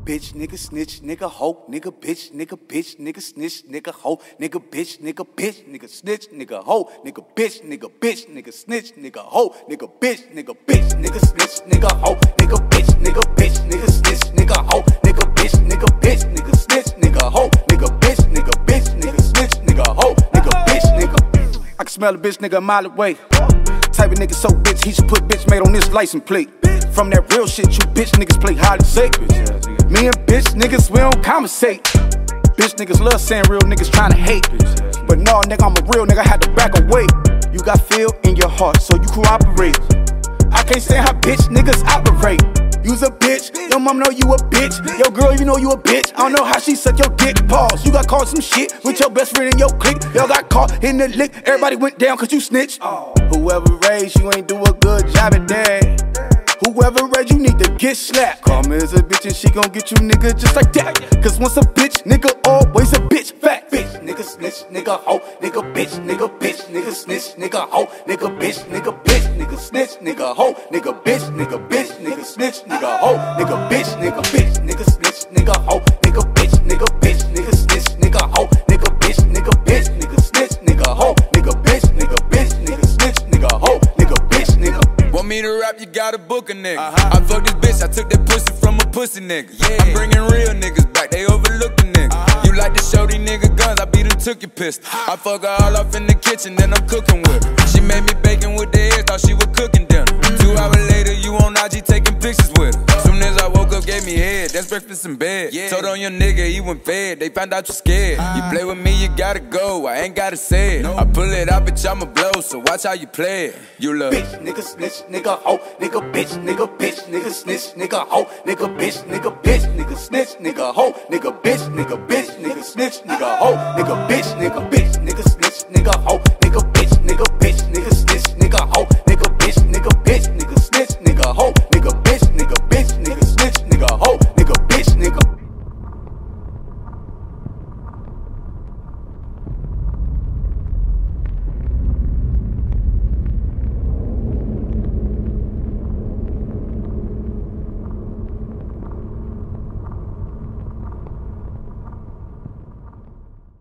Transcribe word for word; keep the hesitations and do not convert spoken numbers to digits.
bitch, nigga, snitch, nigga, hoe, nigga, bitch, nigga, bitch, nigga, snitch, nigga, hoe, nigga, bitch, nigga, bitch, nigga, snitch, nigga, hoe, nigga, bitch, nigga, bitch, nigga, snitch, nigga, hoe, nigga, bitch, nigga, bitch, nigga, snitch, nigga, hoe, nigga, bitch, nigga, bitch, nigga, snitch, nigga, hoe, nigga, bitch, nigga, bitch, nigga, snitch, nigga, hoe, nigga, bitch, nigga, bitch, nigga, snitch, nigga, hoe, nigga, bitch, nigga. I can smell a bitch nigga a mile away. Type of nigga so bitch, he should put bitch made on this license plate. From that real shit, you bitch niggas play hide and seek. Me and bitch niggas, we don't conversate. Bitch niggas love saying real niggas tryna hate. But no, nigga, I'm a real nigga, I had to back away. You got feel in your heart, so you cooperate. I can't stand how bitch niggas operate. You's a bitch, your mom know you a bitch. Your girl, you know you a bitch. I don't know how she suck your dick. Pause. You got caught some shit with your best friend in your clique. Y'all got caught in the lick. Everybody went down cause you snitched. Oh. Whoever raised you ain't do a good job at that. Whoever raised you need to get slapped. Karma is a bitch and she gon' get you nigga just like that. Cause once a bitch, nigga always a bitch. Fact. Bitch, nigga, snitch, nigga, hoe, nigga, bitch, nigga, bitch, nigga, snitch, nigga, hoe, nigga, bitch, nigga, bitch, nigga, snitch, nigga, hoe, nigga, bitch, nigga, bitch, nigga, snitch, nigga, hoe, nigga, bitch, nigga, bitch, nigga, snitch, nigga, hoe, nigga, bitch, nigga, bitch, nigga, snitch, nigga, hoe, nigga, bitch, nigga, bitch, nigga, snitch, nigga, hoe, nigga, bitch, nigga, bitch, nigga, snitch, nigga, hoe, nigga, bitch, nigga. Want me to rap, you gotta book a nigga. Uh-huh. I fucked this bitch, I took that pussy from a pussy nigga. Yeah. I'm bringing real niggas back, they overlook the nigga. Uh-huh. You like to show these niggas guns, I beat them, took your pistol. I fuck her all off in the kitchen, then I'm cooking with her. She made me bacon with the eggs, thought she was cooking dinner. Two hours later, you on I G taking pictures with her. Soon as I woke up, gave me head, that's breakfast in bed. Yeah. Told on your nigga, he went fed, they found out you scared. Uh, you play with me, you gotta go, I ain't gotta say it. No. I pull it out, bitch, I'ma blow, so watch how you play it. You love bitch, nigga, snitch, nigga, hoe, nigga, bitch, nigga, bitch, nigga, snitch, nigga, hoe, nigga, bitch, nigga, bitch, nigga, snitch, nigga, hoe, nigga, bitch, nigga, bitch, nigga, snitch, nigga, hoe, nigga, bitch, nigga, bitch.